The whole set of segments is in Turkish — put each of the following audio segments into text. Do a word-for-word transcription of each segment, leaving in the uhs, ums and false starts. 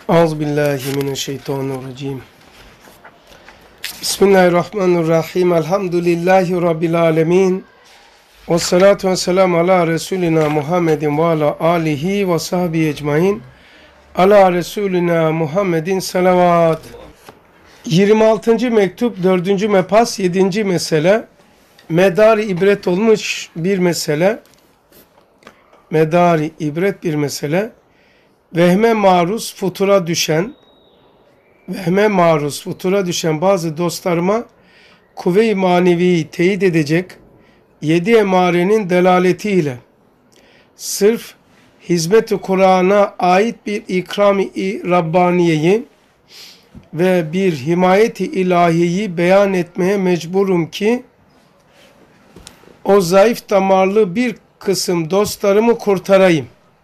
Euzubillahimineşşeytanirracim. Bismillahirrahmanirrahim. Elhamdülillahi Rabbil alemin. Ve salatu ve selamu ala Resulina Muhammedin ve ala alihi ve sahbihi ecmain. Ala Resulina Muhammedin salavat. yirmi altıncı mektup, dördüncü mepas, yedinci mesele. Medar-ı ibret olmuş bir mesele. Medar-ı ibret bir mesele. Vehme maruz futura düşen, vehme maruz futura düşen bazı dostlarıma kuvve-i maneviyi teyit edecek yedi emarenin delaletiyle sırf hizmet-i Kur'an'a ait bir ikram-ı Rabbaniye'yi ve bir himayet-i ilahiyeyi beyan etmeye mecburum ki o zayıf damarlı bir kısım dostlarımı kurtarayım.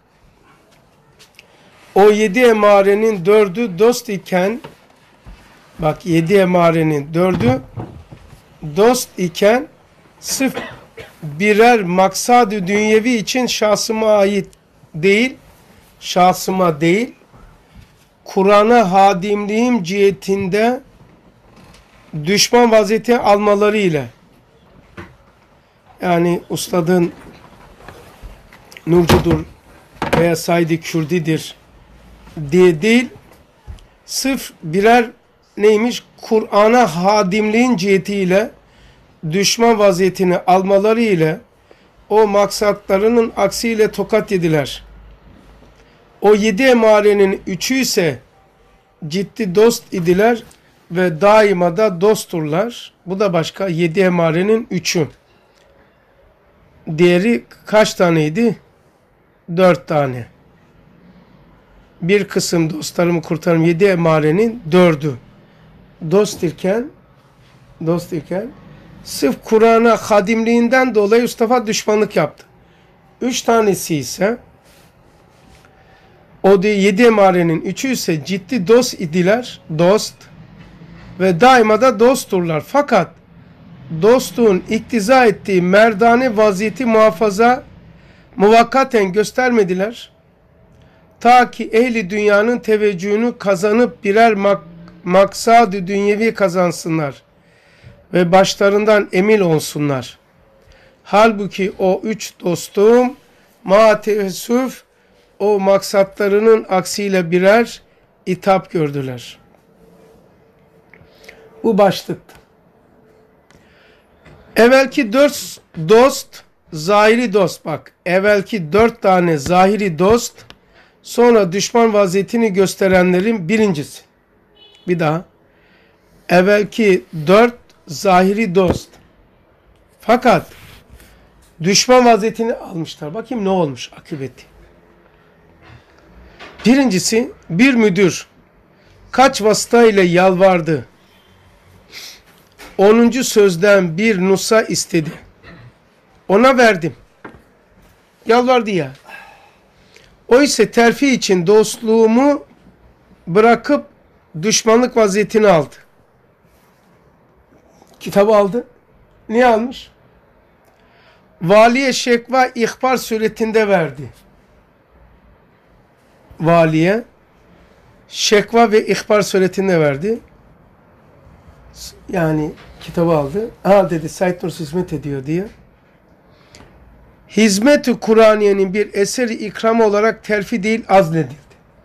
O yedi emarenin dördü dost iken, bak yedi emarenin dördü dost iken sırf birer maksad-ı dünyevi için şahsıma ait değil, şahsıma değil, Kur'an'a hadimliğim cihetinde düşman vaziyeti almaları ile, yani ustadın Nurcudur veya Said-i Kürdidir diye değil, sırf birer neymiş, Kur'an'a hadimliğin cihetiyle düşman vaziyetini almaları ile o maksatlarının aksiyle tokat yediler. O yedi emarenin üçü ise ciddi dost idiler ve daima da dostturlar. Bu da başka yedi emarenin üçü. Diğeri kaç taneydi? Dört tane. Bir kısım dostlarımı kurtarım yedi emarenin dördü. Dost iken, dost iken sırf Kur'an'a hadimliğinden dolayı Mustafa düşmanlık yaptı. Üç tanesi ise o de yedi emarenin üçü ise ciddi dost idiler, dost ve daima da dostturlar. Fakat dostluğun iktiza ettiği merdane vaziyeti muhafaza muvakkaten göstermediler. Ta ki ehli dünyanın teveccühünü kazanıp birer mak maksad-ı dünyevi kazansınlar ve başlarından emin olsunlar. Halbuki o üç dostum ma teessüf o maksatlarının aksiyle birer itap gördüler. Bu başlıktı. Evvelki dört dost, zahiri dost, bak. Evvelki dört tane zahiri dost, sonra düşman vaziyetini gösterenlerin birincisi. Bir daha. Evvelki dört zahiri dost. Fakat düşman vaziyetini almışlar. Bakayım ne olmuş akıbeti. Birincisi, bir müdür kaç vasıta ile yalvardı. Onuncu sözden bir nusa istedi. Ona verdim. Yalvardı ya. O ise terfi için dostluğumu bırakıp düşmanlık vaziyetini aldı. Kitabı aldı. Niye almış? Valiye şekva ihbar suretinde verdi. Valiye şekva ve ihbar suretinde verdi. Yani kitabı aldı. Ha dedi Said Nursi hizmet ediyor diye. Hizmet-i Kur'aniye'nin bir eseri ikram olarak terfi değil azledildi.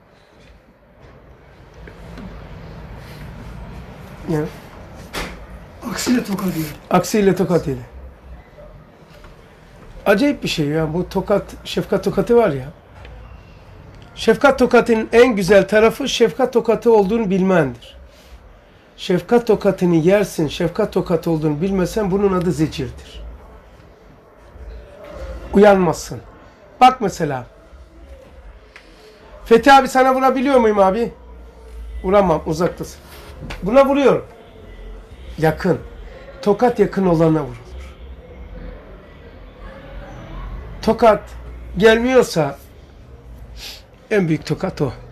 Ya. Aksiyle tokat yedi. Aksiyle tokat yedi. Acayip bir şey ya. Bu tokat, şefkat tokatı var ya. Şefkat tokatının en güzel tarafı şefkat tokatı olduğunu bilmendir. Şefkat tokatını yersin, şefkat tokatı olduğunu bilmesen bunun adı zecirdir. Uyanmazsın. Bak mesela. Fethi abi sana vurabiliyor muyum abi? Vuramam, uzaktasın. Buna vuruyorum. Yakın. Tokat yakın olana vurulur. Tokat gelmiyorsa en büyük tokat o.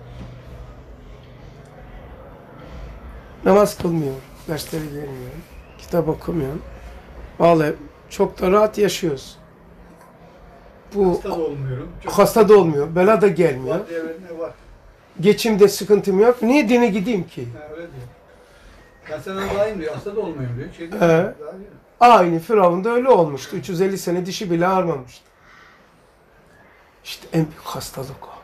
Namaz kılmıyor, dersleri gelmiyor, kitap okumuyor. Vallahi çok da rahat yaşıyoruz. Bu hasta da olmuyorum. Çok hasta da olmuyor, bela da gelmiyor. Var, var. Geçimde sıkıntım yok. Niye dine gideyim ki? Ha, öyle diyor. Ben senden daha iyiyim diyor. Hasta da olmayayım diyor. Şey diyor. Ee, Daha iyi. Aynı Firavun da öyle olmuştu. üç yüz elli sene dişi bile ağrımamıştı. İşte en büyük hastalık o.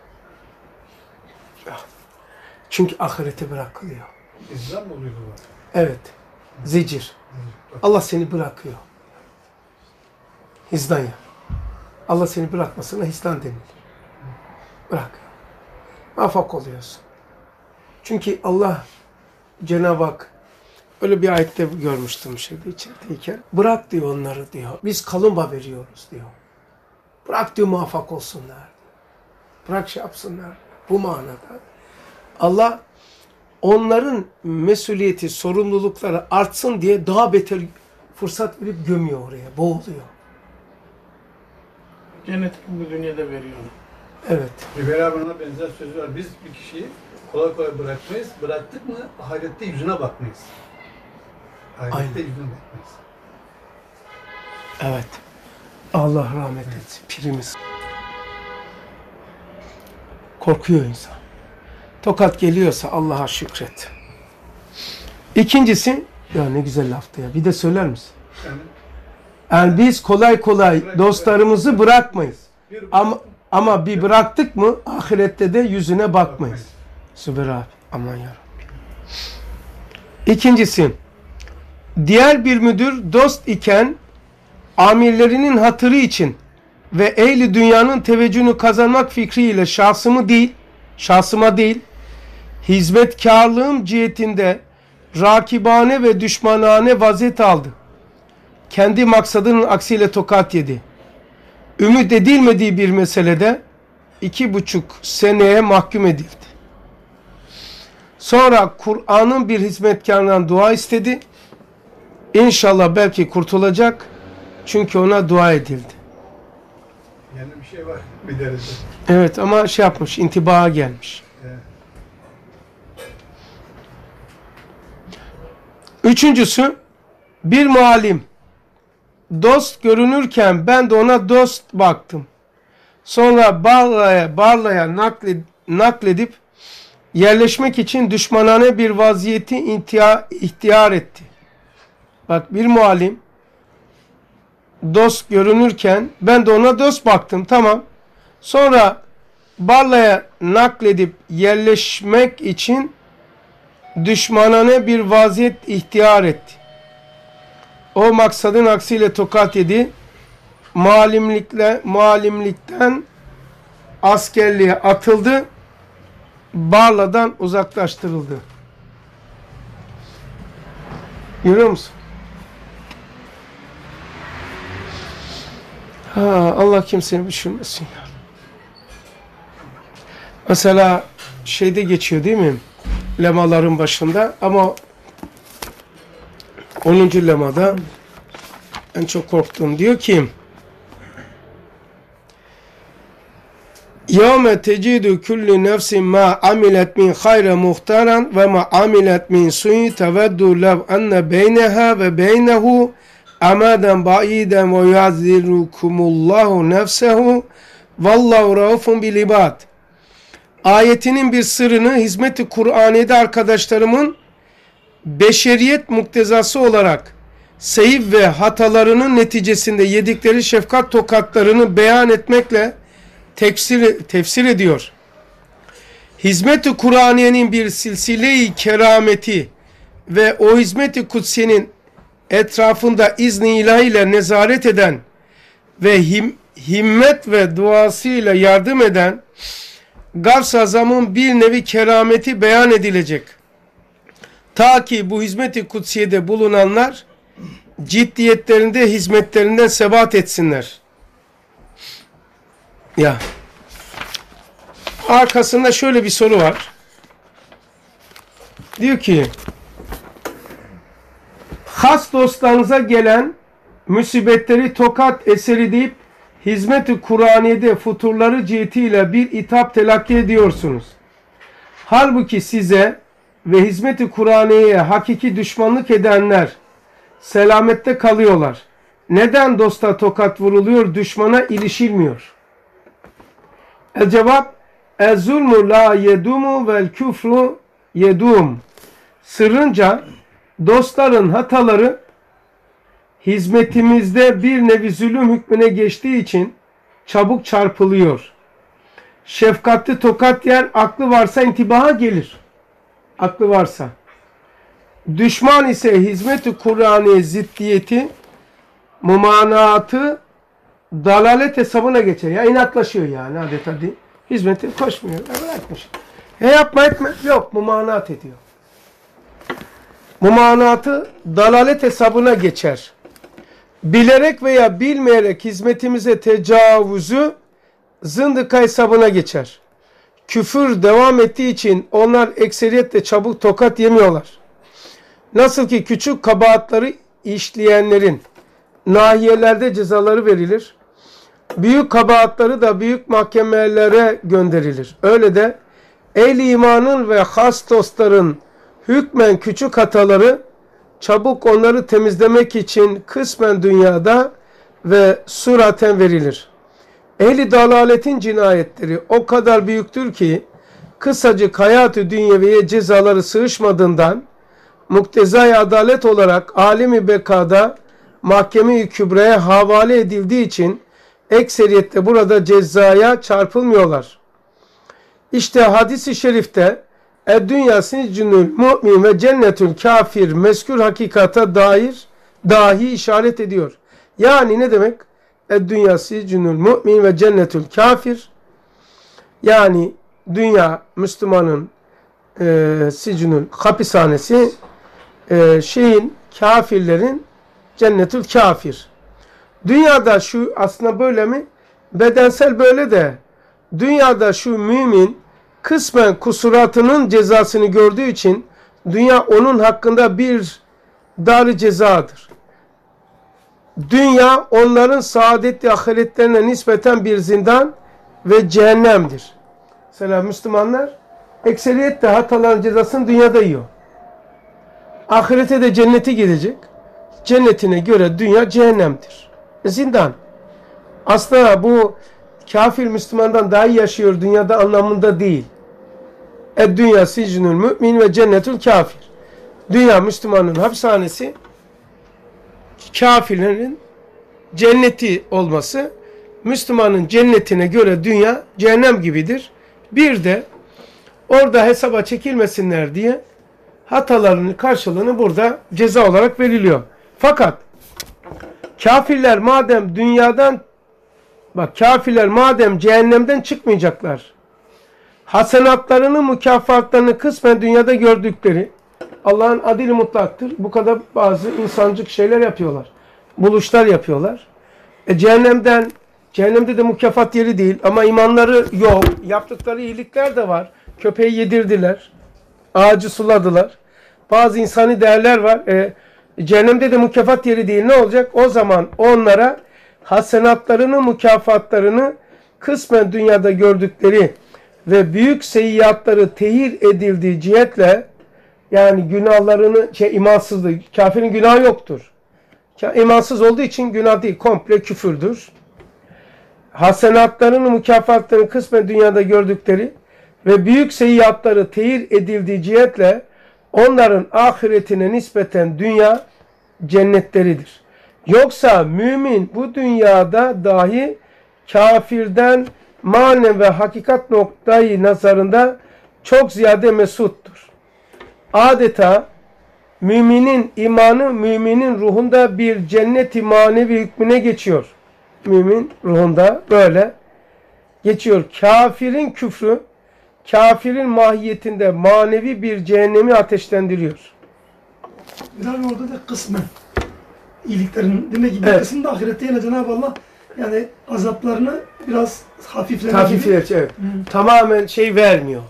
Çünkü ahirete bırakılıyor. İzlam mı oluyor bu? Evet. Zicir. Allah seni bırakıyor. Hizdan ya. Allah seni bırakmasına hizdan denilir. Bırak. Muvaffak oluyorsun. Çünkü Allah Cenab-ı Hak öyle bir ayette görmüştüm şeyde içerideyken. Bırak diyor onları diyor. Biz kalınba veriyoruz diyor. Bırak diyor muvaffak olsunlar. Bırak şey yapsınlar. Bu manada. Allah onların mesuliyeti, sorumlulukları artsın diye daha beter fırsat verip gömüyor oraya. Boğuluyor. Cenneti bu dünyada veriyor. Evet. Rivera bana benzer sözü var. Biz bir kişiyi kolay kolay bırakmayız. Bıraktık mı ahirette yüzüne bakmayız. Ahirette Aynen. yüzüne bakmayız. Evet. Allah rahmet etsin. Pirimiz. Korkuyor insan. Tokat geliyorsa Allah'a şükret. İkincisi, ya ne güzel laftı ya. Bir de söyler misin? Yani Yani biz kolay kolay dostlarımızı bırakmayız. bir Ama ama bir bıraktık mı ahirette de yüzüne bakmayız. Süper abi. Aman yarabbim. İkincisi, diğer bir müdür dost iken amirlerinin hatırı için ve ehli dünyanın teveccühünü kazanmak fikriyle şahsımı değil, şahsıma değil, hizmetkarlığım cihetinde rakibane ve düşmanane vaziyet aldı. Kendi maksadının aksiyle tokat yedi. Ümit edilmediği bir meselede iki buçuk seneye mahkum edildi. Sonra Kur'an'ın bir hizmetkarından dua istedi. İnşallah belki kurtulacak. Çünkü ona dua edildi. yani bir şey var bir derece. Evet ama şey yapmış, intibaha gelmiş. Evet. Üçüncüsü, bir muallim dost görünürken ben de ona dost baktım. Sonra Barla'ya Barla'ya nakled, nakledip yerleşmek için düşmanane bir vaziyeti intihar, ihtiyar etti. Bak bir muallim dost görünürken ben de ona dost baktım. Tamam. Sonra Barla'ya nakledip yerleşmek için düşmanane bir vaziyet ihtiyar etti. O maksadın aksiyle tokat yedi. Muallimlikle, muallimlikten askerliğe atıldı. Barla'dan uzaklaştırıldı. Görüyor musun? Ha, Allah kimseni düşünmesin ya. Mesela şeyde geçiyor değil mi? Lemaların başında ama onuncu lemada en çok korktuğum diyor ki يَوْمَ تَجِدُ كُلُّ نَفْسٍ مَا عَمِلَتْ مِنْ خَيْرٍ مُخْتَارًا وَمَا عَمِلَتْ مِنْ سُوءٍ تَوَدُّ لَوْ أَنَّ بَيْنَهَا وَبَيْنَهُ أَمَادًا بَعِيدًا وَيُعَذِّرُكُمُ اللّٰهُ نَفْسَهُ وَاللّٰهُ رَؤُوفٌ بِالْعِبَادِ. Ayetinin bir sırrını hizmet-i Kur'aniye'de arkadaşlarımın beşeriyet muktezası olarak seyif ve hatalarının neticesinde yedikleri şefkat tokatlarını beyan etmekle tefsir, tefsir ediyor. Hizmet-i Kur'aniye'nin bir silsile-i kerameti ve o hizmet-i kutsiyenin etrafında izni ilahiyle nezaret eden ve him, himmet ve duasıyla yardım eden Gavs-ı Azam'ın bir nevi kerameti beyan edilecek. Ta ki bu hizmet-i kutsiyede bulunanlar ciddiyetlerinde, hizmetlerinden sebat etsinler. Ya. Arkasında şöyle bir soru var. Diyor ki has dostlarınıza gelen musibetleri tokat eseri deyip hizmet-i Kur'aniye'de futurları cihetiyle bir itap telakki ediyorsunuz. Halbuki size ve hizmet-i Kur'aniye'ye hakiki düşmanlık edenler selamette kalıyorlar. Neden dosta tokat vuruluyor, düşmana ilişilmiyor? El cevap, Ez-zulmu la yedumu vel küfru yedum. Sırrınca dostların hataları hizmetimizde bir nevi zulüm hükmüne geçtiği için çabuk çarpılıyor. Şefkatli tokat yer, aklı varsa intibaha gelir. Aklı varsa. Düşman ise hizmet-i Kur'an'ı ziddiyeti, mumanatı dalalet hesabına geçer. Ya inatlaşıyor yani adeta. Hizmeti koşmuyor. Bırakmış. He yapma etme. Yok, mumanat ediyor. Mumanatı dalalet hesabına geçer. Bilerek veya bilmeyerek hizmetimize tecavüzü zındıka hesabına geçer. Küfür devam ettiği için onlar ekseriyetle çabuk tokat yemiyorlar. Nasıl ki küçük kabahatları işleyenlerin nahiyelerde cezaları verilir. Büyük kabahatları da büyük mahkemelere gönderilir. Öyle de ehl-i imanın ve has dostların hükmen küçük hataları çabuk onları temizlemek için kısmen dünyada ve suraten verilir. Ehli dalaletin cinayetleri o kadar büyüktür ki kısacık hayat-ı dünyeviye cezaları sığışmadığından muktezai adalet olarak alemi bekada mahkeme-i kübraya havale edildiği için ekseriyette burada cezaya çarpılmıyorlar. İşte hadis-i şerifte "Ed-dünya sicnül mu'min ve cennetül kafir" mezkür hakikata dair dahi işaret ediyor. Yani ne demek? Ed-dünya sicnül mu'min ve cennetül kafir. Yani dünya Müslümanın e, sicnül hapishanesi, e, şeyin kafirlerin cennetül kafir. Dünyada şu aslında böyle mi? Bedensel böyle de. Dünyada şu mümin kısmen kusuratının cezasını gördüğü için dünya onun hakkında bir dar cezadır. Dünya onların saadetli ahiretlerine nispeten bir zindan ve cehennemdir. Mesela Müslümanlar ekseriyetle hataların cezasını dünyada yiyor. Ahirete de cennete gidecek. Cennetine göre dünya cehennemdir. Zindan. Aslında bu kafir Müslümandan daha iyi yaşıyor dünyada anlamında değil. Ed-dünya sicnül mümin ve cennetül kafir. Dünya Müslümanın hapishanesi, kafirlerin cenneti olması, Müslümanın cennetine göre dünya cehennem gibidir. Bir de orada hesaba çekilmesinler diye hatalarının karşılığını burada ceza olarak veriliyor. Fakat kafirler madem dünyadan bak kafirler madem cehennemden çıkmayacaklar, hasenatlarını, mükafatlarını kısmen dünyada gördükleri Allah'ın adili mutlaktır. Bu kadar bazı insancık şeyler yapıyorlar. Buluşlar yapıyorlar. E cehennemden, cehennemde de mükafat yeri değil ama imanları yok. Yaptıkları iyilikler de var. Köpeği yedirdiler. Ağacı suladılar. Bazı insani değerler var. E, cehennemde de mükafat yeri değil. Ne olacak? O zaman onlara hasenatlarını, mükafatlarını kısmen dünyada gördükleri ve büyük seyyiatları tehir edildiği cihetle, yani günahlarını, şey, imansızlığı, kafirin günahı yoktur. İmansız olduğu için günah değil, komple küfürdür. Hasenatlarını, mükafatlarını kısmen dünyada gördükleri ve büyük seyyiatları tehir edildiği cihetle onların ahiretine nispeten dünya cennetleridir. Yoksa mümin bu dünyada dahi kafirden manen ve hakikat noktayı nazarında çok ziyade mesuttur. Adeta müminin imanı müminin ruhunda bir cennet-i manevi hükmüne geçiyor. Mümin ruhunda böyle geçiyor. Kafirin küfrü, kafirin mahiyetinde manevi bir cehennemi ateşlendiriyor. Yani orada da kısmen iyiliklerin demek ki bir evet. kısmında ahirette yine Cenab-ı Allah yani azaplarını biraz hafiflemek Hafifler, gibi. evet. Hmm. Tamamen şey vermiyor.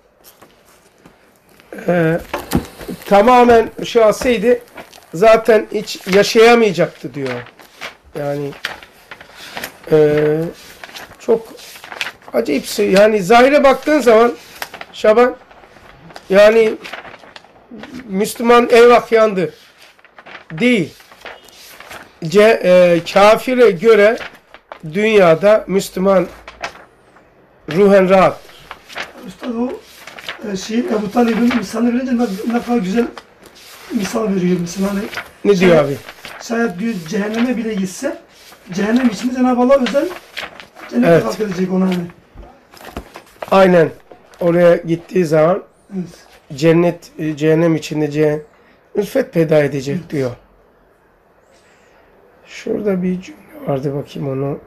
Ee, tamamen şu alsaydı zaten hiç yaşayamayacaktı diyor. Yani e, çok acayip şey. Yani zahire baktığın zaman Şaban, yani Müslüman eyvah yandı değil. Ce, e, kafire göre dünyada Müslüman ruhen rahattır. Üstad o e, şeyin Ebu Talib'in misalini verince ne, ne kadar güzel misal veriyor mesela. Hani, Ne diyor abi? şayet bir cehenneme bile gitse cehennem içinde Cenab-ı Allah özel cennete Evet. halk edecek ona hani. Aynen. Oraya gittiği zaman Evet. cennet, e, cehennem içinde ce ülfet peyda edecek diyor. Şurada bir cümle vardı, bakayım onu.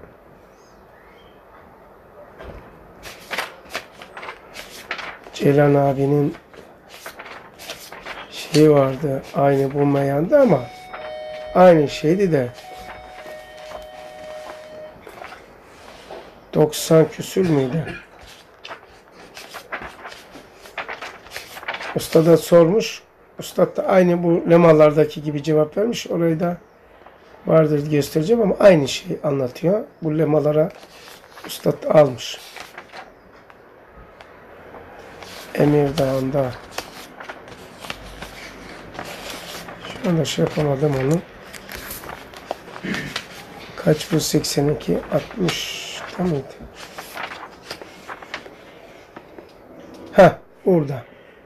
Ceylan abinin şeyi vardı, aynı bu meyanda ama aynı şeydi de doksan küsür müydü? Ustada sormuş. Ustad da aynı bu lemalardaki gibi cevap vermiş. Orayı da vardır göstereceğim ama aynı şeyi anlatıyor. Bu lemalara ustad almış. Emir Dağı'nda. Şu anda şey yapamadım onu. Kaç bu? seksen iki altmışta mıydı? Ha, orada.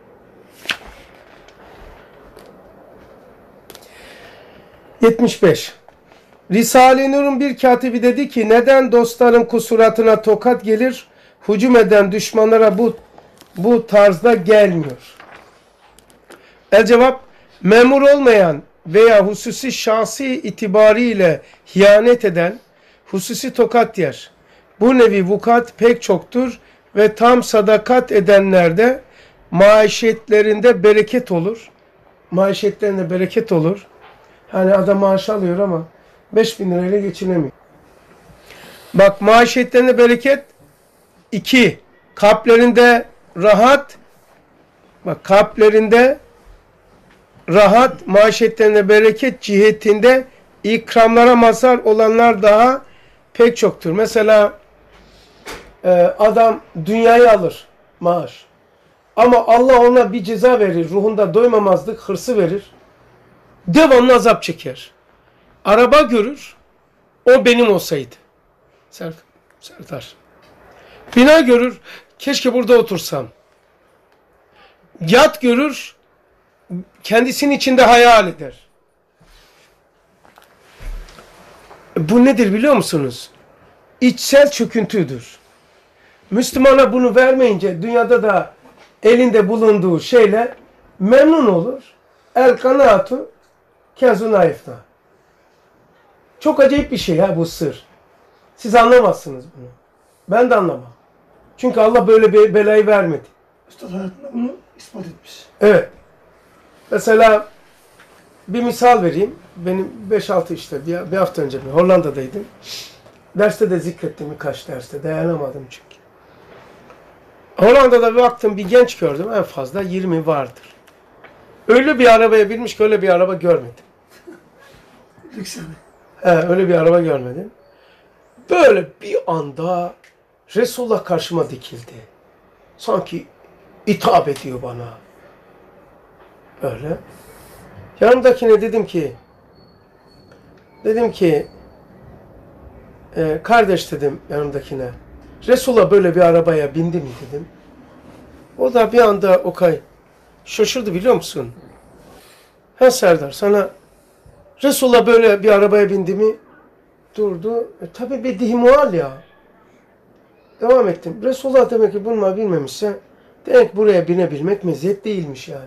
yetmiş beş. Risale-i Nur'un bir katibi dedi ki, neden dostların kusuratına tokat gelir, hücum eden düşmanlara bu bu tarzda gelmiyor? El cevap, memur olmayan veya hususi şahsi itibariyle hiyanet eden hususi tokat yer. Bu nevi vukuat pek çoktur ve tam sadakat edenlerde maişetlerinde bereket olur. Maişetlerinde bereket olur. Hani adam maaş alıyor ama beş bin lirayla geçinemiyor. Bak, maişetlerinde bereket. iki. Kalplerinde rahat. Bak, kalplerinde rahat, maişetlerinde bereket cihetinde ikramlara mazhar olanlar daha pek çoktur. Mesela e, adam dünyayı alır, maaş. Ama Allah ona bir ceza verir. Ruhunda doymamazlık, hırsı verir. Devamlı azap çeker. Araba görür, o benim olsaydı. Serdar. Bina görür, keşke burada otursam. Yat görür, kendisinin içinde hayal eder. Bu nedir biliyor musunuz? İçsel çöküntüdür. Müslümana bunu vermeyince dünyada da elinde bulunduğu şeyle memnun olur. El kanaatu kenzun naifna. Çok acayip bir şey ha bu sır. Siz anlamazsınız bunu. Ben de anlamam. Çünkü Allah böyle bir belayı vermedi. Üstad hayatında bunu ispat etmiş. Evet. Mesela bir misal vereyim. Benim beş altı işte bir, bir hafta önce bir Hollanda'daydım. Derste de zikrettim, birkaç derste. Dayanamadım çünkü. Hollanda'da bir baktım, bir genç gördüm. En fazla yirmi vardır. Öyle bir arabaya binmiş ki öyle bir araba görmedim. Lüks yani. He, öyle bir araba görmedim. Böyle bir anda Resulullah karşıma dikildi. Sanki hitap ediyor bana. Öyle. Yanımdakine dedim ki dedim ki e, kardeş dedim yanımdakine, Resulullah böyle bir arabaya bindi mi dedim. O da bir anda Okay şaşırdı, biliyor musun? Ha Serdar, sana Resulullah böyle bir arabaya bindi mi? Durdu. E, tabi bir dihimual ya. Devam ettim. Resulullah demek ki bununla bilmemişse demek buraya binebilmek meziyet değilmiş yani.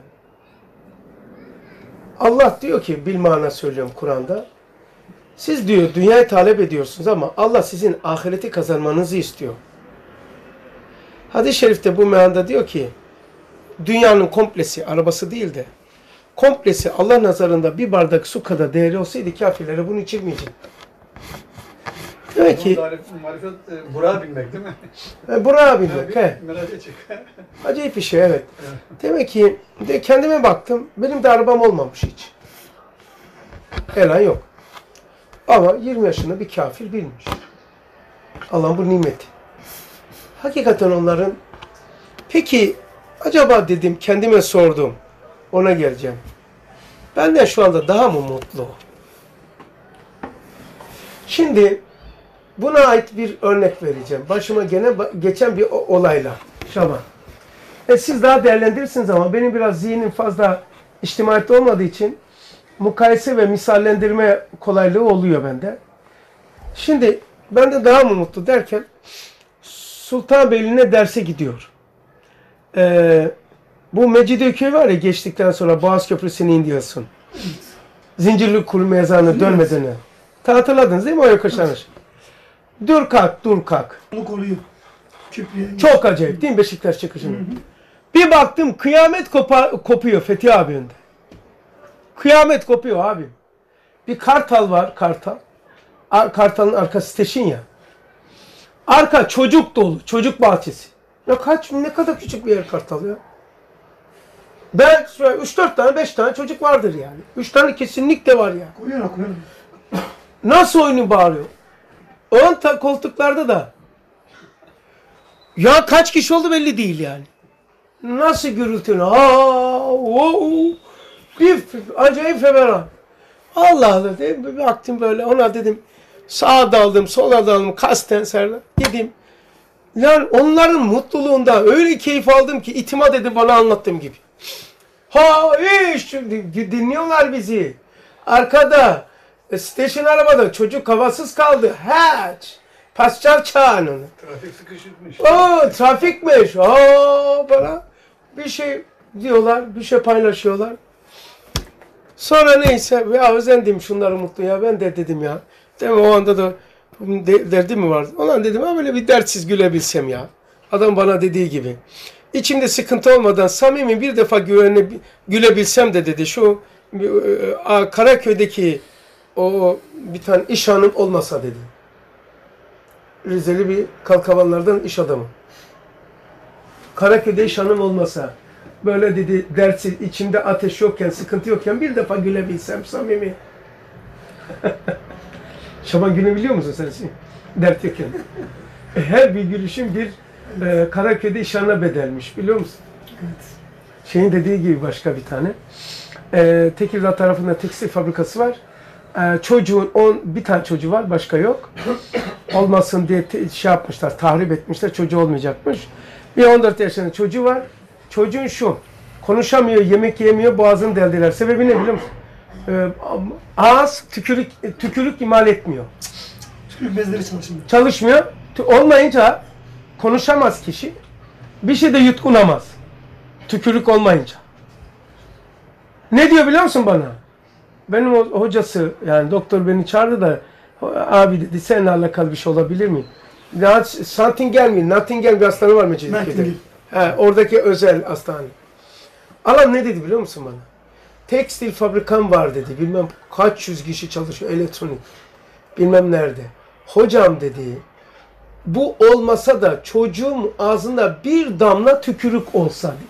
Allah diyor ki, bilmana söylüyorum Kur'an'da, siz diyor dünyayı talep ediyorsunuz ama Allah sizin ahireti kazanmanızı istiyor. Hadis-i şerifte bu meyanda diyor ki, dünyanın komplesi, arabası değil de komplesi Allah nazarında bir bardak su kadar değeri olsaydı kafirlere bunu içirmeyecek. Demek ki Marifet e, Burak'a binmek değil mi? e, Burak'a binmek. He. Meraca çık. Acayip bir şey, evet. Demek ki de kendime baktım, benim de arabam olmamış hiç. Elan yok. Ama yirmi yaşında bir kafir bilmiş. Allah'ın bu nimeti. Hakikaten onların, peki acaba dedim, kendime sordum. Ona geleceğim. Benden şu anda daha mı mutlu? Şimdi buna ait bir örnek vereceğim. Başıma gene geçen bir olayla. Şaban. E siz daha değerlendirirsiniz ama benim biraz zihnim fazla içtimaiyette olmadığı için mukayese ve misallendirme kolaylığı oluyor bende. Şimdi ben de daha mı mutlu derken Sultanbeyli'ne derse gidiyor. Ee, bu Mecidiyeköy var ya, geçtikten sonra Boğaz Köprüsü'nü iniyorsun. Zincirlikuyu mezarına dönmeden önce. Hatırladınız değil mi o yakışanır? Dur kalk, dur kalk. Onu koruyor. Köprüye. Çok acayip değil mi Beşiktaş çıkışında? Bir baktım kıyamet kopa, kopuyor Fethi abi önünde. Kıyamet kopuyor abi. Bir kartal var, kartal. Ar kartalın arkası teşin ya. Arka çocuk dolu, çocuk bahçesi. Ya kaç, ne kadar küçük bir yer kartal ya. Ben üç dört tane, beş tane çocuk vardır yani. üç tane kesinlikle var ya. Koyuyor, koyuyor. Nasıl oyunu bağırıyor? Ön ta koltuklarda da. Ya kaç kişi oldu belli değil yani. Nasıl gürültünü? Aa, wow. Bir acayip feveran. Allah Allah dedim. Bir baktım böyle, ona dedim sağa daldım, sola daldım, kasten serdim. Dedim. Yani onların mutluluğunda öyle keyif aldım ki itimat edip bana anlattığım gibi. Ha iş dinliyorlar bizi. Arkada station arabada çocuk havasız kaldı. Haç. Pascal çağın onu. Trafik sıkışıkmış. Oo, trafikmiş. Aa, bana bir şey diyorlar, bir şey paylaşıyorlar. Sonra neyse, ya özendim şunları mutlu ya, ben de dedim ya. Değil mi, o anda da de, derdi mi vardı? Ulan dedim ha, böyle bir dertsiz gülebilsem ya. Adam bana dediği gibi. İçimde sıkıntı olmadan samimi bir defa güvene, gülebilsem de dedi. Şu e, Karaköy'deki o bir tane iş hanım olmasa dedi. Rizeli bir kalkavanlardan iş adamı. Karaköy'de iş hanım olmasa, böyle dedi dertsiz, içimde ateş yokken, sıkıntı yokken bir defa gülebilsem samimi. Şaban gülebiliyor musun sen? Dert yokken. Her bir gülüşün bir e, Karaköy'de iş hanına bedelmiş, biliyor musun? Evet. Şeyin dediği gibi başka bir tane. E, Tekirdağ tarafında tekstil fabrikası var. E, çocuğun on bir tane çocuğu var, başka yok. Olmasın diye te, şey yapmışlar, tahrip etmişler, çocuğu olmayacakmış. Bir on dört yaşında çocuğu var. Çocuğun şu, konuşamıyor, yemek yemiyor, boğazını deldiler. Sebebi ne biliyor musun? Ee, ağız tükürük, tükürük imal etmiyor. Tükürük bezleri çalışmıyor. Çalışmıyor. Olmayınca konuşamaz kişi. Bir şey de yutkunamaz. Tükürük olmayınca. Ne diyor biliyor musun bana? Benim o hocası, yani doktor beni çağırdı da, abi dedi, seninle alakalı bir şey olabilir mi? Something gelmiyor, nothing gelmiyor, bir hastane var Mecidiyeköy'de. He, oradaki özel hastane. Adam ne dedi biliyor musun bana? Tekstil fabrikam var dedi. Bilmem kaç yüz kişi çalışıyor, elektronik. Bilmem nerede. Hocam dedi, bu olmasa da çocuğum ağzında bir damla tükürük olsa dedi.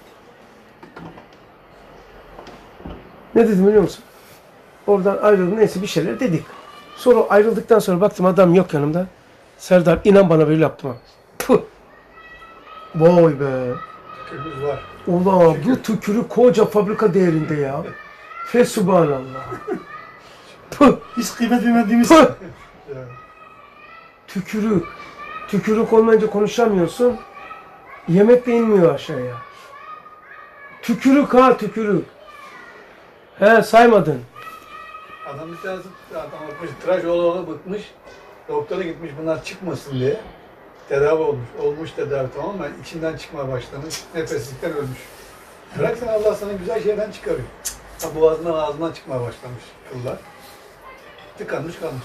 Ne dedim biliyor musun? Oradan ayrıldım, neyse bir şeyler dedik. Sonra ayrıldıktan sonra baktım adam yok yanımda. Serdar inan bana böyle yaptım abi. Puh. Vay be. Tükürüğümüz var. Ulan bu tükürük koca fabrika değerinde ya. Fesubhanallah. Puh. Hiç kıymet bilmediğimiz. Puh. Yani. Tükürük. Tükürük olmayınca konuşamıyorsun. Yemek de inmiyor aşağıya. Tükürük ha, tükürük. He, saymadın. Adam bir tanesi adam bakmış, tıraş ola ola bıkmış. Doktora gitmiş bunlar çıkmasın diye. Tedavi olmuş. Olmuş tedavi, tamam mı? İçinden çıkmaya başlamış. Nefeslikten ölmüş. Bırak sen, Allah sana güzel şeyden çıkarıyor. Ha, boğazından ağzından çıkmaya başlamış kıllar. Tıkanmış kalmış.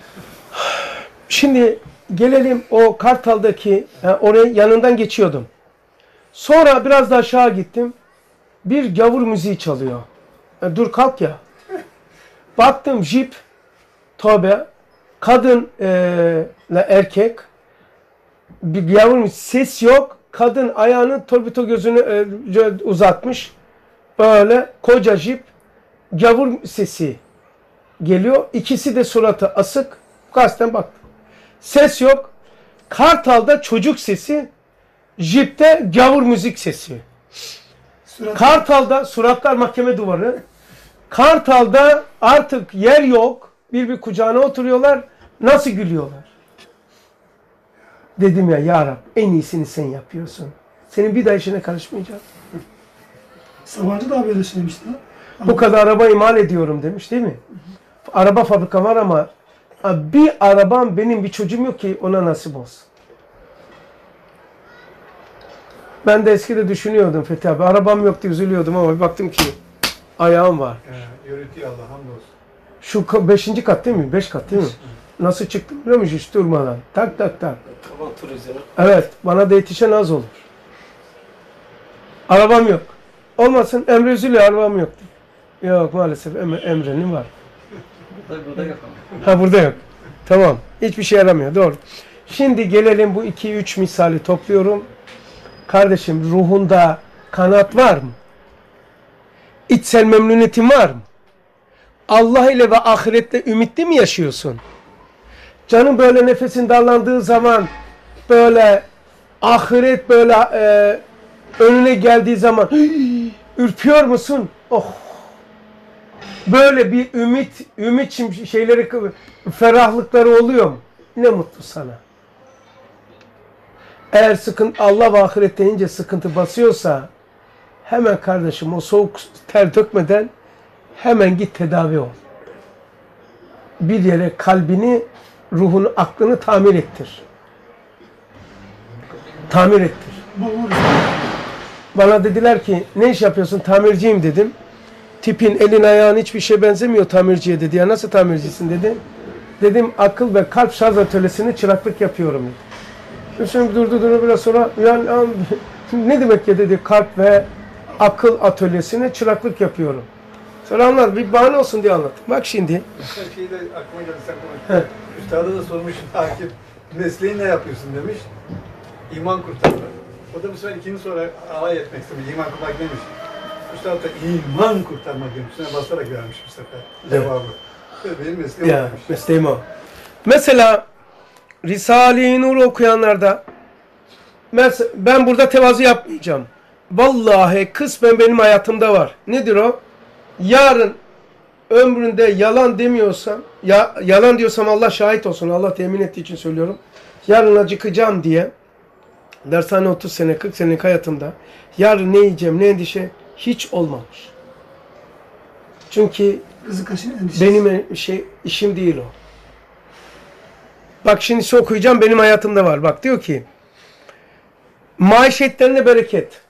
Şimdi gelelim o Kartal'daki, yani oraya yanından geçiyordum. Sonra biraz daha aşağı gittim. Bir gavur müziği çalıyor. E, dur kalk ya. Baktım jip, tövbe, kadın ile e, erkek, bir gavur müziği, ses yok. Kadın ayağını torbito gözünü e, uzatmış. Böyle koca jip, gavur sesi geliyor. İkisi de suratı asık. Kasten baktım. Ses yok. Kartal'da çocuk sesi, jipte gavur müzik sesi. Surat. Kartal'da suratlar mahkeme duvarı. Kartal'da artık yer yok. Bir bir kucağına oturuyorlar. Nasıl gülüyorlar? Dedim ya, ya Rab en iyisini sen yapıyorsun. Senin bir daha işine karışmayacağım. Sabancı da böyle söylemişti. Bu kadar araba imal ediyorum demiş değil mi? Araba fabrika var ama bir arabam benim bir çocuğum yok ki ona nasip olsun. Ben de eskide düşünüyordum Fethi abi. Arabam yok diye üzülüyordum ama bir baktım ki ayağım var. Ee, yürütüyor Allah hamdolsun. Şu ka- beşinci kat değil mi? Beş kat değil mi? Nasıl çıktım biliyor musun hiç durmadan? Tak tak tak. Taban turizmi. Evet, bana da yetişen az olur. Arabam yok. Olmasın Emre üzülüyor, arabam yok. Yok maalesef Em- Emre'nin var. Burada, burada yok ama. Ha burada yok. Tamam. Hiçbir şey yaramıyor. Doğru. Şimdi gelelim bu iki üç misali topluyorum. Kardeşim ruhunda kanat var mı? İçsel memnuniyetin var mı? Allah ile ve ahirette ümitli mi yaşıyorsun? Canın böyle nefesin darlandığı zaman böyle ahiret böyle e, önüne geldiği zaman ürpüyor musun? Oh! Böyle bir ümit, ümit şeyleri, ferahlıkları oluyor mu? Ne mutlu sana. Eğer sıkıntı, Allah ve ahiret deyince sıkıntı basıyorsa hemen kardeşim o soğuk ter dökmeden hemen git tedavi ol. Bir yere kalbini, ruhunu, aklını tamir ettir. Tamir ettir. Bana dediler ki ne iş yapıyorsun? Tamirciyim dedim. Tipin, elin, ayağın hiçbir şey benzemiyor tamirciye dedi. Ya nasıl tamircisin dedi. Dedim akıl ve kalp şarj atölyesini çıraklık yapıyorum dedi. Şimdi durdu durdu biraz sonra yani ne demek ya dedi kalp ve akıl atölyesine çıraklık yapıyorum. Sonra anlat bir bahane olsun diye anlat. Bak şimdi. Her şeyi de aklıma geldi sen konuştun. Üstada da sormuş Akif mesleği ne yapıyorsun demiş. İman kurtarma. O da bu sefer ikinci sonra alay etmek istemiş. İman kurtarmak demiş. Üstad da iman kurtarmak demiş. Üstüne basarak vermiş bu sefer. Cevabı. Evet. Benim mesleğim Ya olmuş. mesleğim o. Mesela Risale-i Nur okuyanlarda mes- ben burada tevazu yapmayacağım. Vallahi kısmen benim hayatımda var. Nedir o? Yarın ömründe yalan demiyorsam, ya, yalan diyorsam Allah şahit olsun. Allah temin ettiği için söylüyorum. Yarın acıkacağım diye dershane otuz sene, kırk senelik hayatımda yarın ne yiyeceğim, ne endişe hiç olmamış. Çünkü Kızı kaşın endişesi. benim şey işim değil o. Bak şimdi okuyacağım benim hayatımda var. Bak diyor ki maişetlerine bereket.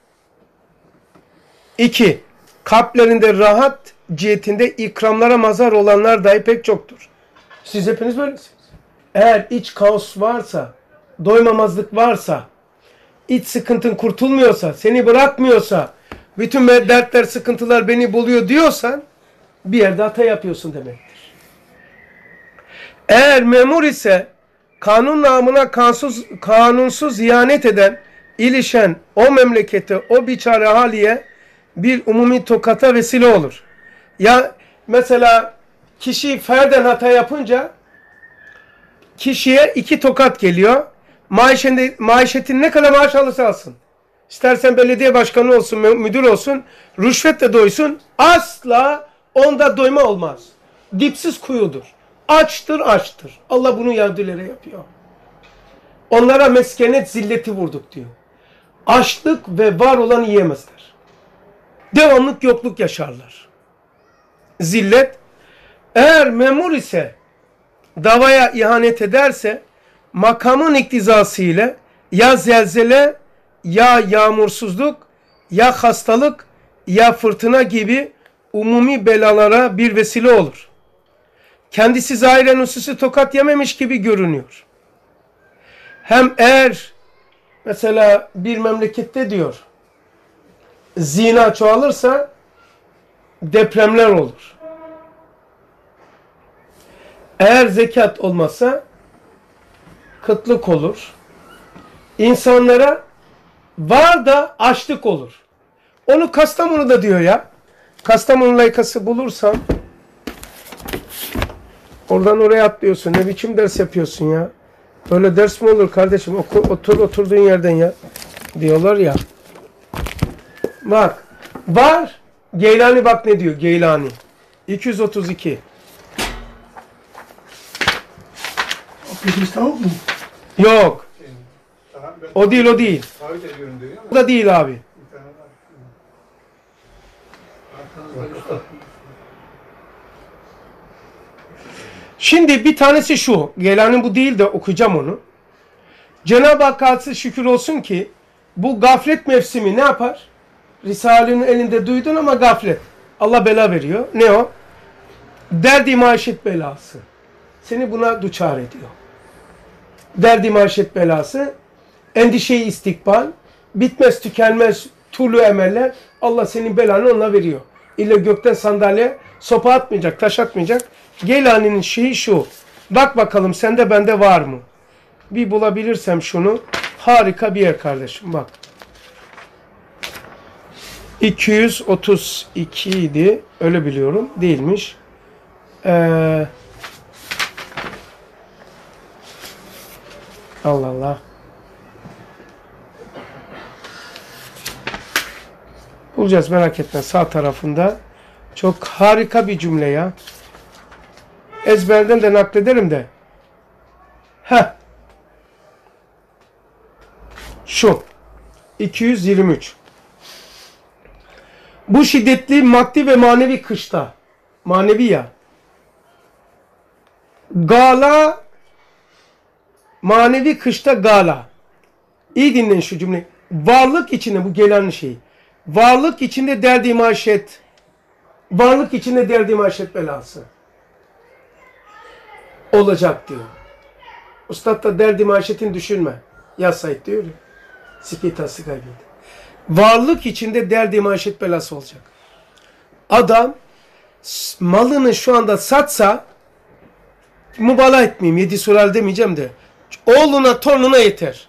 İki, kalplerinde rahat cihetinde ikramlara mazhar olanlar dahi pek çoktur. Siz hepiniz böylesiniz. Eğer iç kaos varsa, doymamazlık varsa, iç sıkıntın kurtulmuyorsa, seni bırakmıyorsa, bütün dertler, sıkıntılar beni buluyor diyorsan bir yerde hata yapıyorsun demektir. Eğer memur ise kanun namına kanunsuz, kanunsuz ihanet eden, ilişen o memlekete, o biçare haliye bir umumi tokata vesile olur. Ya mesela kişi ferden hata yapınca kişiye iki tokat geliyor. Maaşende, maaşetin ne kadar maaş alırsa alsın. İstersen belediye başkanı olsun, müdür olsun, rüşvetle doysun. Asla onda doyma olmaz. Dipsiz kuyudur. Açtır açtır. Allah bunu Yahudilere yapıyor. Onlara meskenet zilleti vurduk diyor. Açlık ve var olan yiyemezler. Devamlık yokluk yaşarlar. Zillet. Eğer memur ise davaya ihanet ederse makamın iktizası ile ya zelzele, ya yağmursuzluk, ya hastalık, ya fırtına gibi umumi belalara bir vesile olur. Kendisi zahiren hususi tokat yememiş gibi görünüyor. Hem eğer mesela bir memlekette diyor zina çoğalırsa depremler olur. Eğer zekat olmazsa kıtlık olur. İnsanlara var da açlık olur. Onu Kastamonu'da diyor ya. Kastamonu layıkası bulursam oradan oraya atlıyorsun. Ne biçim ders yapıyorsun ya? Böyle ders mi olur kardeşim? Oku, otur oturduğun yerden ya. Diyorlar ya. Bak. Var. Geylani bak ne diyor? Geylani. iki yüz otuz iki. Peki tavuk mu? Yok. Daha O değil, o değil. Tabii ediyorum diyor O ama da değil abi. bir tane var. Arkanızda üstad. Şimdi bir tanesi şu. Gelanin bu değil de okuyacağım onu. Cenab-ı Hakk'a şükür olsun ki bu gaflet mevsimi ne yapar? Risale'nin elinde duydun ama gaflet. Allah bela veriyor. Ne o? Derdi maişet belası. Seni buna duçar ediyor. Derdi maişet belası, endişeyi istikbal, bitmez tükenmez türlü emeller, Allah senin belanı ona veriyor. İlla gökten sandalye sopa atmayacak, taş atmayacak. Geylani'nin şeyi şu. Bak bakalım sende bende var mı? Bir bulabilirsem şunu. Harika bir yer kardeşim bak. iki yüz otuz iki idi. Öyle biliyorum. Değilmiş. Eee Allah Allah. Bulacağız merak etme sağ tarafında. Çok harika bir cümle ya. Ezberden de naklederim de. Heh. Şu. iki yüz yirmi üç. Bu şiddetli maddi ve manevi kışta. Manevi ya. Gala manevi kışta gala. İyi dinleyin şu cümleyi. Varlık içinde bu gelen şey. Varlık içinde derdi maşet. Varlık içinde derdi maşet belası. Olacak diyor. Ustad da derdi maşetin düşünme. Yaz Said diyor ya. Spitası kaybedi. Varlık içinde derdi maşet belası olacak. Adam malını şu anda satsa mübalağa etmeyeyim. Yedi sural demeyeceğim de. Oğluna torununa yeter.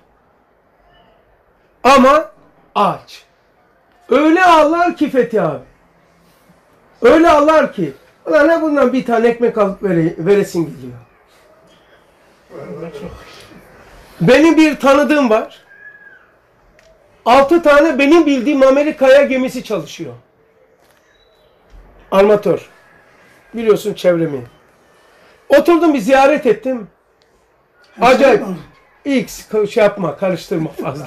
Ama aç. Öyle ağlar ki Fethi abi. Öyle ağlar ki. Ulan ne bundan bir tane ekmek alıp vere, veresin geliyor. Benim bir tanıdığım var. Altı tane benim bildiğim Amerika'ya gemisi çalışıyor. Armatör. Biliyorsun çevremi. Oturdum bir ziyaret ettim. Acayip. X şey yapma, karıştırma fazla.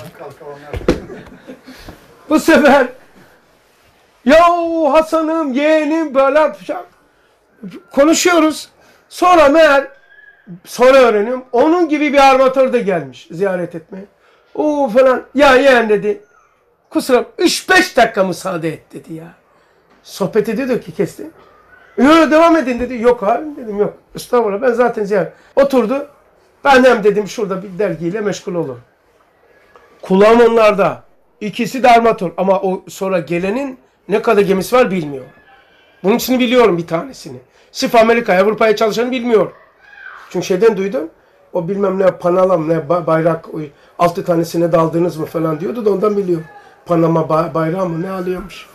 Bu sefer yahu Hasan'ım, yeğenim böyle konuşuyoruz. Sonra meğer sonra öğreniyorum. Onun gibi bir armatör de gelmiş ziyaret etmeye. Oo falan. Ya yeğen dedi. Kusura üç beş dakika müsaade et dedi ya. Sohbet ediyordu ki kesti. Yok devam edin dedi. Yok abi dedim yok. Estağfurullah ben zaten ziyaret. Oturdu. Ben hem dedim şurada bir dergiyle meşgul olur. Kulağım onlarda. İkisi de armatör. Ama o sonra gelenin ne kadar gemisi var bilmiyor. Bunun için biliyorum bir tanesini. Sırf Amerika'ya, Avrupa'ya çalışanı bilmiyor. Çünkü şeyden duydum. O bilmem ne Panalam ne bayrak altı tanesine daldınız mı falan diyordu da ondan biliyorum. Panama bayrağı mı ne alıyormuş.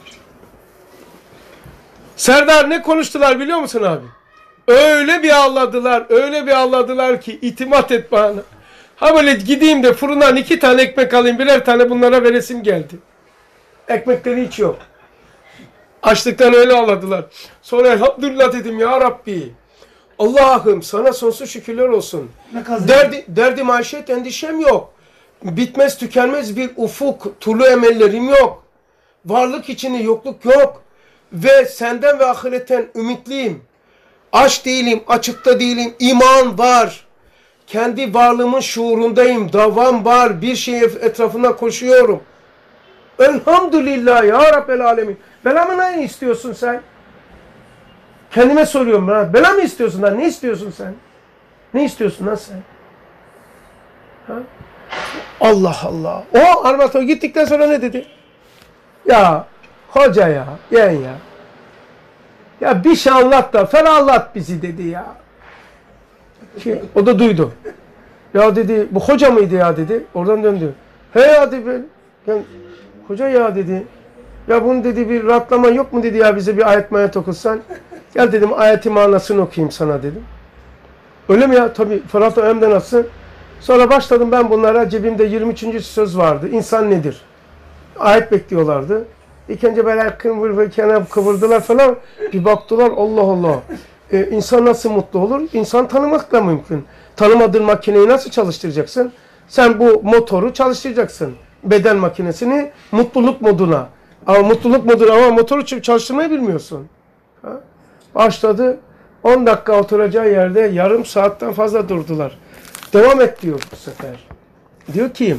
Serdar ne konuştular biliyor musun abi? Öyle bir ağladılar, öyle bir ağladılar ki itimat et bana. Ha böyle gideyim de fırından iki tane ekmek alayım, birer tane bunlara veresim geldi. Ekmekleri hiç yok. Açlıktan öyle ağladılar. Sonra elhamdülillah dedim ya Rabbi. Allah'ım sana sonsuz şükürler olsun. Derdi, derdi maişet endişem yok. Bitmez tükenmez bir ufuk, tulu emellerim yok. Varlık içinde yokluk yok. Ve senden ve ahiretten ümitliyim. Aç değilim, açıkta değilim. İman var. Kendi varlığımın şuurundayım. Davam var. Bir şey etrafına koşuyorum. Elhamdülillah ya Rabbel Alemin. Belamı ne istiyorsun sen? Kendime soruyorum ben. Bela mı istiyorsun lan? Ne istiyorsun sen? Ne istiyorsun lan sen? Ha? Allah Allah. O armatör gittikten sonra ne dedi? Ya hoca ya, yeğen ya. Ya bir şey anlat da ferahlat bizi dedi ya. Ki, o da duydu. Ya dedi bu hoca mıydı ya dedi. Oradan döndü. He ya dedi ben. Yani, hoca ya dedi. Ya bunun dedi bir rahatlama yok mu dedi ya bize bir ayet mayet okursan. Gel dedim ayeti manasını okuyayım sana dedim. Öyle mi ya? Tabii ferahla ömden nasıl? Sonra başladım ben bunlara cebimde yirmi üçüncü söz vardı. İnsan nedir? Ayet bekliyorlardı. İlk önce böyle kıvır, kıvırdılar falan. Bir baktılar Allah Allah. Ee, insan nasıl mutlu olur? İnsan tanımakla mümkün. Tanımadığın makineyi nasıl çalıştıracaksın? Sen bu motoru çalıştıracaksın. Beden makinesini mutluluk moduna. Ama mutluluk moduna ama motoru çalıştırmayı bilmiyorsun. Ha? Başladı. on dakika oturacağı yerde yarım saatten fazla durdular. Devam et diyor bu sefer. Diyor ki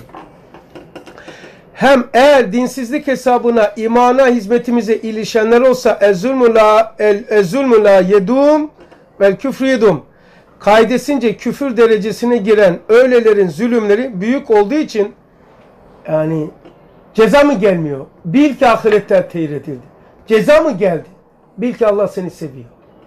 hem eğer dinsizlik hesabına imana hizmetimize ilişenler olsa ezulmü la el ezulmü la yedum vel küfrü yedum. Kaidesince küfür derecesine giren öylelerin zulümleri büyük olduğu için yani ceza mı gelmiyor? Bil ki ahirette tehir edildi. Ceza mı geldi? Bil ki Allah seni seviyor.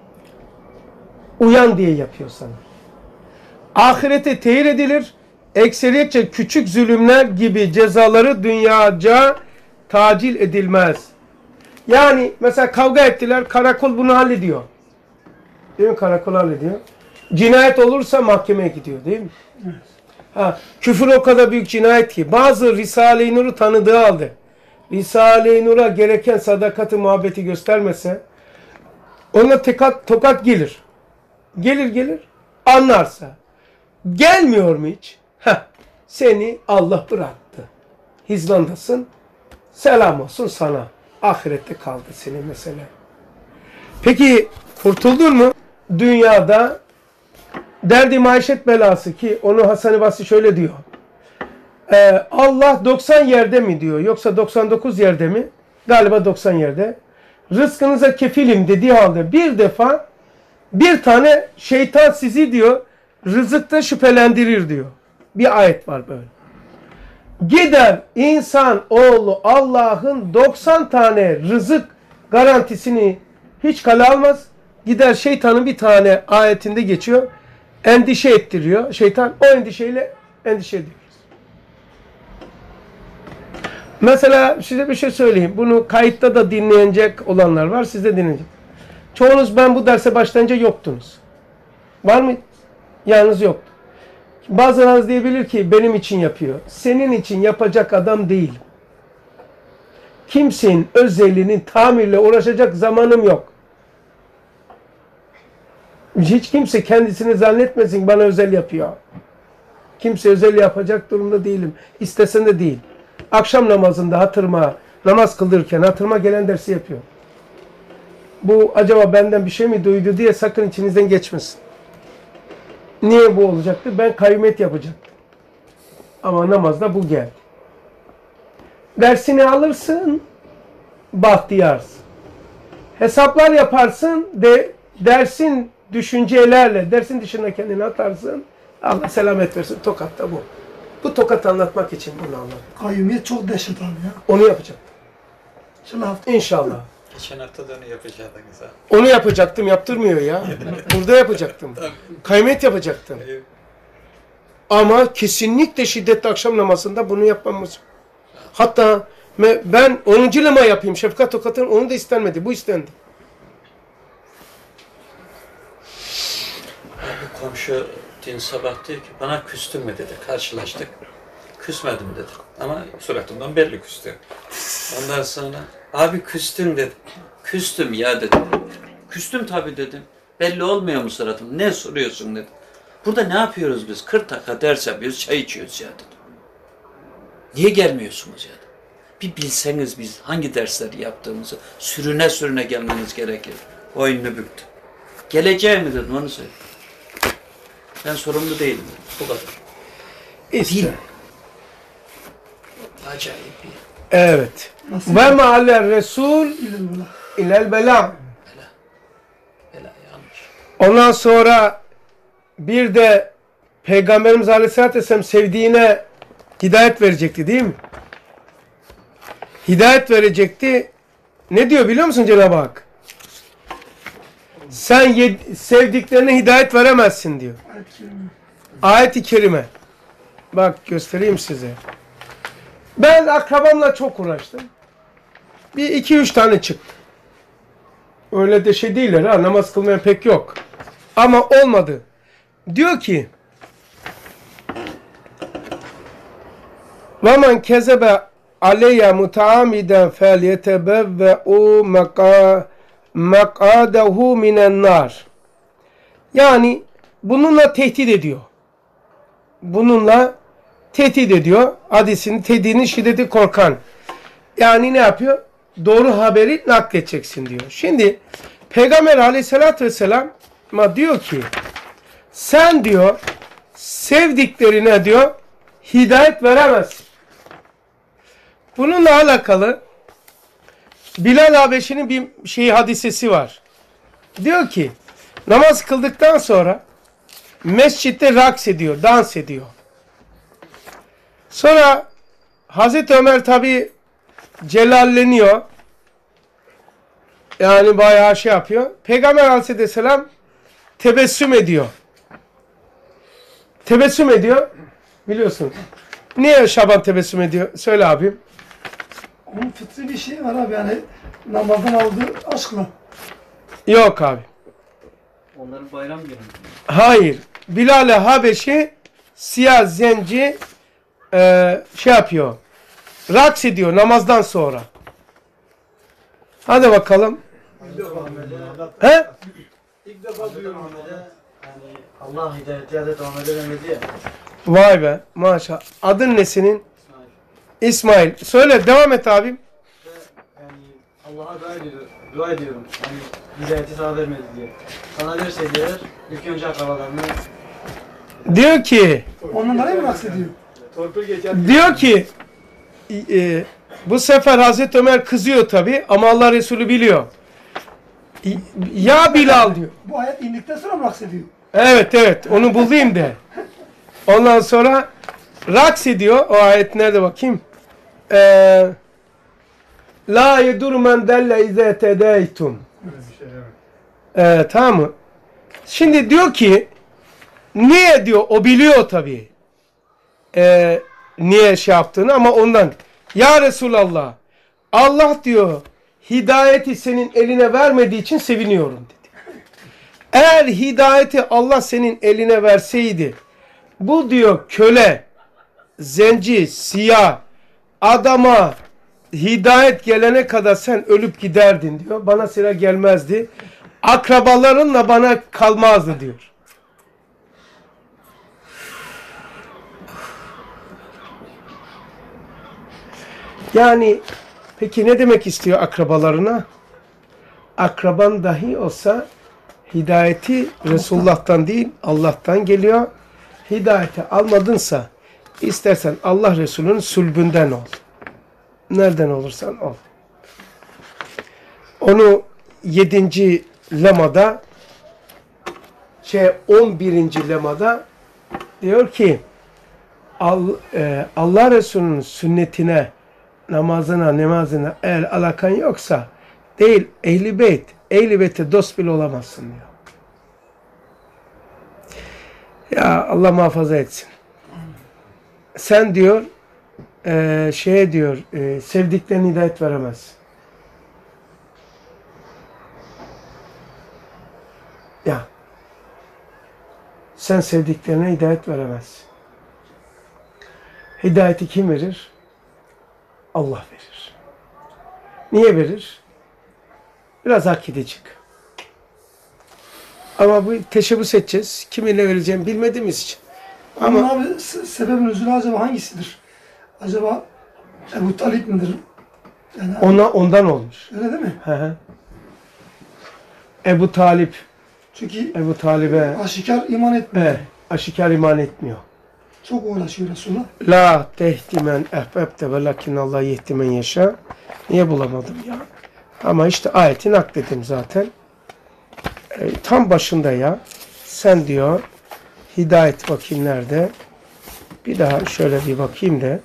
Uyan diye yapıyor sana. Ahirete tehir edilir. Ekseriyetçe küçük zulümler gibi cezaları dünyaca tacil edilmez. Yani mesela kavga ettiler, karakol bunu hallediyor. Değil mi? Karakol hallediyor. Cinayet olursa mahkemeye gidiyor değil mi? Evet. Ha, küfür o kadar büyük cinayet ki bazı Risale-i Nur'u tanıdığı halde Risale-i Nur'a gereken sadakati muhabbeti göstermese ona tekat, tokat gelir. Gelir gelir anlarsa. Gelmiyor mu hiç? Heh, seni Allah bıraktı. Hizlandasın. Selam olsun sana. Ahirette kaldı senin mesele. Peki kurtuldun mu? Dünyada derdi maişet belası ki onu Hasan-ı Basri şöyle diyor. Ee, Allah doksan yerde mi diyor yoksa doksan dokuz yerde mi? Galiba doksan yerde. Rızkınıza kefilim dediği halde bir defa bir tane şeytan sizi diyor rızıkta şüphelendirir diyor. Bir ayet var böyle. Gider insan oğlu Allah'ın doksan tane rızık garantisini hiç kale almaz. Gider şeytanın bir tane ayetinde geçiyor. Endişe ettiriyor. Şeytan o endişeyle endişe ediyor. Mesela size bir şey söyleyeyim. Bunu kayıtta da dinleyecek olanlar var. Siz de dinleyecek. Çoğunuz ben bu derse başlayınca yoktunuz. Var mı? Yalnız yoktu. Bazılarınız diyebilir ki benim için yapıyor. Senin için yapacak adam değil. Kimsenin özelliğinin tamirle uğraşacak zamanım yok. Hiç kimse kendisini zannetmesin bana özel yapıyor. Kimse özel yapacak durumda değilim. İstesen de değil. Akşam namazında hatırıma, namaz kıldırırken hatırıma gelen dersi yapıyor. Bu acaba benden bir şey mi duydu diye sakın içinizden geçmesin. Niye bu olacaktı? Ben kayyumiyet yapacaktım. Ama namazda bu geldi. Dersini alırsın, bahtiyarsın. Hesaplar yaparsın, de dersin düşüncelerle, dersin dışına kendini atarsın. Allah selamet versin. Tokat da bu. Bu tokat anlatmak için bunu anladım. Kayyumiyet çok dehşet abi ya. Onu yapacağım. İnşallah hafta. İnşallah. Geçen hafta da onu yapacaktınız ha. Onu yapacaktım, yaptırmıyor ya. Burada yapacaktım. Kayyumiyet yapacaktım. Ama kesinlikle şiddetli akşam namazında bunu yapmamız. Hatta ben onuncu lema yapayım. Şefkat tokatın onu da istenmedi. Bu istendi. Bir komşu dün sabah diyor ki bana küstün mü dedi. Karşılaştık. Küsmedim dedi. Ama suratımdan belli küstü. Ondan sonra abi küstün dedi. Küstüm ya dedim. Küstüm tabii dedim. Belli olmuyor mu suratım? Ne soruyorsun dedim. Burada ne yapıyoruz biz? kırk dakika ders yapıyoruz, çay içiyoruz ya dedim. Niye gelmiyorsunuz ya dedim. Bir bilseniz biz hangi dersleri yaptığımızı sürüne sürüne gelmeniz gerekir. Oyununu büktü. Geleceğim mi dedim onu söyle. Ben sorumlu değilim dedim. Bu kadar. İşte. Acayip bir. Evet. Ve ma'aler resul ilel bela. Bela yanlış. Ondan sonra bir de Peygamberimiz Aleyhisselatü Vesselam sevdiğine hidayet verecekti değil mi? Hidayet verecekti. Ne diyor biliyor musun Cenab-ı Hak? Sen sevdiklerine hidayet veremezsin diyor. Ayet-i Kerime. Bak göstereyim size. Ben akrabamla çok uğraştım. Bir iki üç tane çıktı. Öyle de şey değiller ha. Namaz kılmaya pek yok. Ama olmadı. Diyor ki وَمَنْ كَذَبَ عَلَيَّ مُتَعَامِدًا فَلْيَتَبَوَّأْ مَقْعَدَهُ مِنَ النَّارِ. Yani bununla tehdit ediyor. Bununla tehdit ediyor. Hadisinin tehdidinin şiddeti korkan. Yani ne yapıyor? Doğru haberi nakledeceksin diyor. Şimdi Peygamber aleyhissalatü vesselam'a diyor ki sen diyor sevdiklerine diyor hidayet veremezsin. Bununla alakalı Bilal Habeşi'nin bir şey hadisesi var. Diyor ki namaz kıldıktan sonra mescitte raks ediyor, dans ediyor. Sonra Hazreti Ömer tabi celalleniyor. Yani bayağı şey yapıyor. Peygamber aleyhisselam tebessüm ediyor. Tebessüm ediyor. Biliyorsun. Niye Şaban tebessüm ediyor? Söyle abim. Onun fıtri bir şey var abi yani namazdan aldığı aşkla. Yok abi. Onların bayram günü. Hayır. Bilal-i Habeşi siyah zenci e, şey yapıyor. Raks ediyor namazdan sonra. Hadi bakalım. He? İlk defa duyuyorum. Yani Allah hidayeti adet Ahmet'e demedi ya. Vay be. Maşallah. Adın ne senin? İsmail. Söyle devam et abim. Yani Allah'a dua ediyorum. Dua ediyorum. Yani hidayeti sana vermedi diye. Sana verseydi eğer ilk önce akrabalarını Diyor ki Ondan mı bahsediyor? Torpil geçer. diyor ki e, bu sefer Hazreti Ömer kızıyor tabi ama Allah Resulü biliyor. Ya Bilal diyor. Bu ayet indikten sonra mı bahsediyor? Evet evet onu bulayım de. Ondan sonra raks ediyor. O ayet nerede bakayım? Ee, La yedur men delle izâ tedeytum. Böyle bir şey evet. Ee, tamam mı? Şimdi diyor ki niye diyor o biliyor tabii. Ee, niye şey yaptığını ama ondan. Ya Resulallah Allah diyor hidayeti senin eline vermediği için seviniyorum dedi. Eğer hidayeti Allah senin eline verseydi bu diyor köle, zenci, siyah adama hidayet gelene kadar sen ölüp giderdin diyor. Bana sıra gelmezdi. Akrabalarınla bana kalmazdı diyor. Yani peki ne demek istiyor akrabalarına? Akraban dahi olsa hidayeti Resulullah'tan değil Allah'tan geliyor. Hidayeti almadınsa istersen Allah Resulü'nün sülbünden ol. Nereden olursan ol. Onu yedinci lemada şey on birinci lemada diyor ki Allah Resulü'nün sünnetine namazına, namazına eğer alakan yoksa değil ehli beyt, ehli beyte dost bile olamazsın diyor. Ya Allah muhafaza etsin. Sen diyor e, şeye diyor e, sevdiklerine hidayet veremez. Ya sen sevdiklerine hidayet veremez. Hidayeti kim verir? Allah verir. Niye verir? Biraz akidecik. Ama bu teşebbüs edeceğiz. Kiminle vereceğimi bilmediğimiz için. Ama Ama abi se- sebebin üzülü acaba hangisidir? Acaba Ebu Talip midir? Yani ona ondan olmuş. öyle değil mi? Hı hı. Ebu Talip, Çünkü Ebu Talib'e aşikar iman etmiyor. e, aşikar iman etmiyor. Çok uğraşıyor Resulullah. La tehdimen ehbebte ve lakinallah yehdimen yaşa. Niye bulamadım ya? Ama işte ayeti nakledim zaten. E, tam başında ya. Sen diyor hidayet bakayım nerede? Bir daha şöyle bir bakayım da.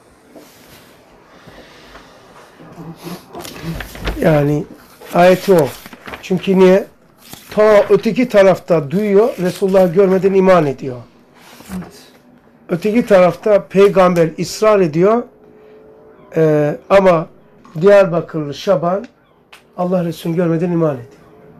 Yani ayeti o. Çünkü niye? Ta öteki tarafta duyuyor, Resulullah görmeden iman ediyor. Evet. Öteki tarafta peygamber ısrar ediyor. Ee, ama Diyarbakırlı Şaban Allah Resulü'nü görmeden iman ediyor.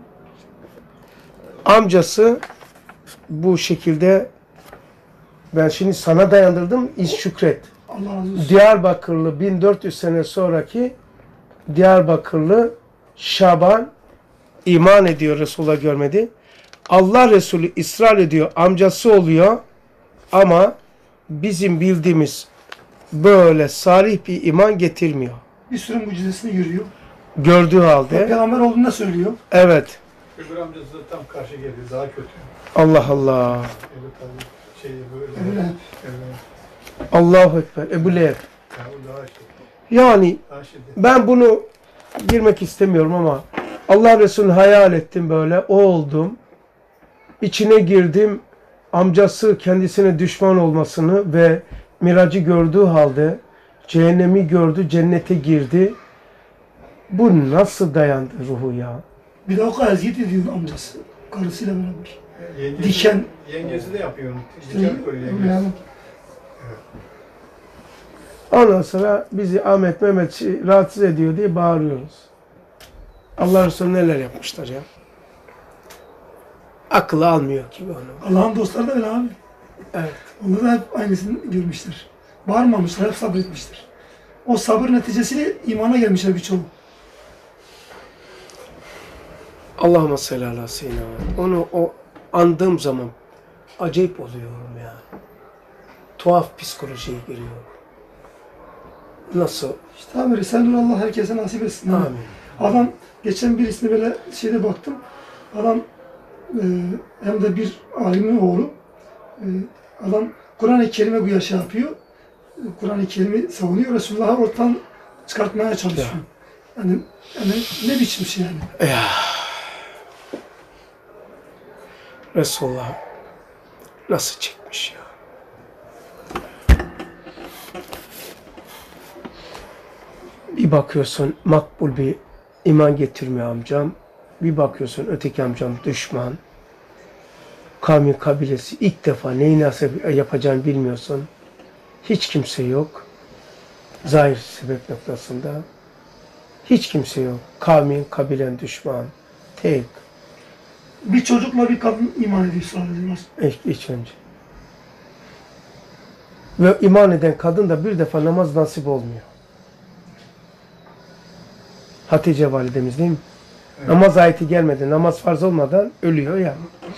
Amcası bu şekilde ben şimdi sana dayandırdım, iz şükret. Allah razı olsun. Diyarbakırlı bin dört yüz sene sonraki Diyarbakırlı Şaban iman ediyor, Resulullah görmedi. Allah Resulü ısrar ediyor, amcası oluyor ama bizim bildiğimiz böyle salih bir iman getirmiyor. Bir sürü mucizesini görüyor. Gördüğü Ve halde. peygamber olduğunu da söylüyor. Evet. Öbür amcası da tam karşı geliyor. Daha kötü. Allah Allah. Evet tabii. Şey böyle. Öyle. Evet. Allahu Ekber. Ebu Leheb. Ya o daha şey. Yani Daha şiddet. ben bunu girmek istemiyorum ama Allah Resulü'nü hayal ettim böyle. O oldum. İçine girdim. Amcası kendisine düşman olmasını ve miracı gördüğü halde cehennemi gördü, cennete girdi. Bu nasıl dayandı ruhu ya? Bir de o kadar eziyet ediyor amcası. Karısıyla beraber. Yengesi, Diken. Yengesi de yapıyor onu. İşte, Diken koyuyor yengesi. yani, Ondan sonra bizi Ahmet Mehmet rahatsız ediyor diye bağırıyoruz. Allah Resulü neler yapmışlar ya. Akıl almıyor gibi onu. Allah'ın dostları da öyle abi. Evet. Onlar da hep aynısını görmüşler. Bağırmamışlar, hep sabretmişler. O sabır neticesiyle imana gelmişler birçoğu. Allahümme salli ala seyyidina. Onu o andığım zaman acayip oluyorum ya. Tuhaf psikolojiye giriyor. Nasıl? İşte abi Resulullah herkese nasip etsin. Yani Amin. adam, geçen birisine böyle şeyde baktım. Adam e, hem de bir alimin oğlu. E, adam Kur'an-ı Kerim'e bu yaşa yapıyor. E, Kur'an-ı Kerim'i savunuyor. Resulullah'ı ortadan çıkartmaya çalışıyor. Ya. Yani, yani ne biçim şey yani. Ya. Resulullah nasıl çekmiş ya. Bir bakıyorsun makbul bir iman getirmiyor amcam. Bir bakıyorsun öteki amcam düşman. Kavmi kabilesi ilk defa neyi nasıl yapacağını bilmiyorsun. Hiç kimse yok. Zahir sebep noktasında. Hiç kimse yok. Kavmin, kabilen düşman. Tek. Bir çocukla bir kadın iman ediyor sadece. İlk, ilk önce. Ve iman eden kadın da bir defa namaz nasip olmuyor. Hatice validemiz değil mi? Evet. Namaz ayeti gelmedi. Namaz farz olmadan ölüyor ya.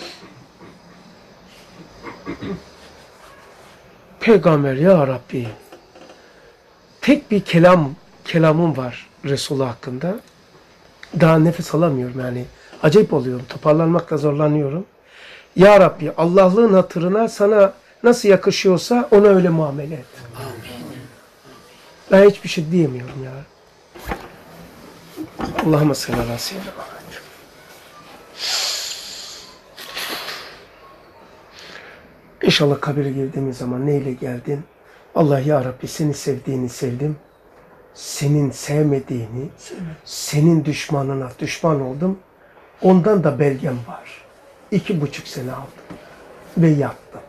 Peygamber ya Rabbi. Tek bir kelam, kelamım var Resulullah hakkında. Daha nefes alamıyorum yani. Acayip oluyorum. Toparlanmakta zorlanıyorum. Ya Rabbi Allah'lığın hatırına sana nasıl yakışıyorsa ona öyle muamele et. Amin. Ben hiçbir şey diyemiyorum ya. Allahümme salli ala seyyidina. İnşallah kabire girdiğimiz zaman neyle geldin? Allah ya Rabbi seni sevdiğini sevdim. Senin sevmediğini, senin düşmanına düşman oldum. Ondan da belgem var. İki buçuk sene aldım. Ve yattım.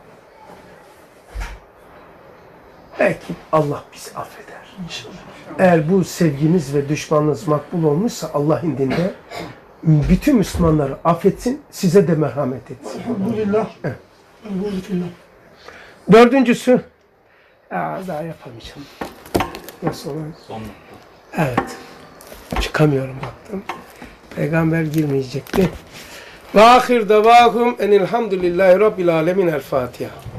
Belki Allah bizi affeder. İnşallah. Eğer bu sevgimiz ve düşmanınız makbul olmuşsa Allah indinde bütün Müslümanları affetsin, size de merhamet etsin. Elhamdülillah. Evet. Elhamdülillah. Dördüncüsü, ya daha yapamayacağım. Nasıl olur? Son. Evet. Çıkamıyorum baktım. Peygamber girmeyecekti. Ve ahir davahum enilhamdülillahi rabbil alemin. El Fatiha.